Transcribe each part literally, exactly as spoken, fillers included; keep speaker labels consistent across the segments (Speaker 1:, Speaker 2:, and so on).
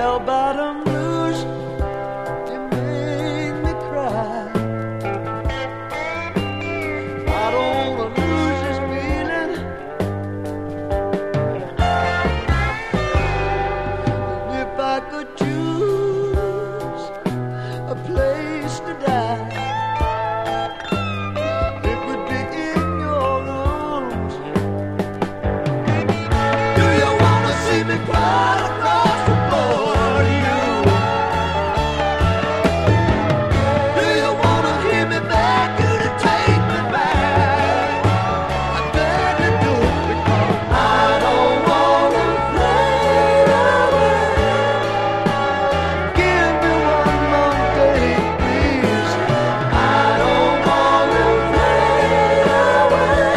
Speaker 1: bell-bottom blues, you make me cry. I don't wanna lose this feeling. And if I could choose a place to die, it would be in your arms. Do you wanna see me cry across the floor to you? Do you wanna hear me beg you to take me back? I beg you to, because I don't wanna fade away. Give me one more day, please. I don't wanna fade away.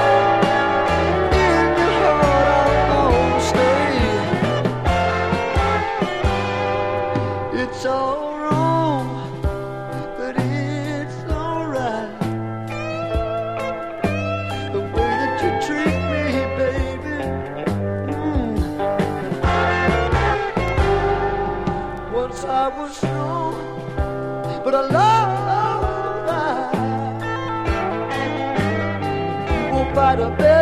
Speaker 1: In your heart I'll always stay. It's all wrong, but it's alright. The way that you treat me, baby. Mm. Once I was strong, but I love that. You won't fight a bell.